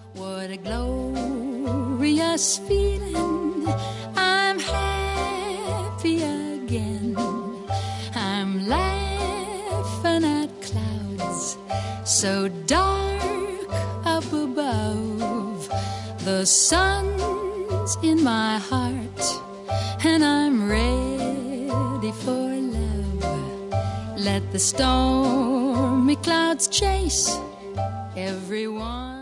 What a glorious feeling. I'm happy again. I'm laughing at clouds so dark up above. The sun's in my heart and I'm ready for love. Let the stormy clouds chase everyone.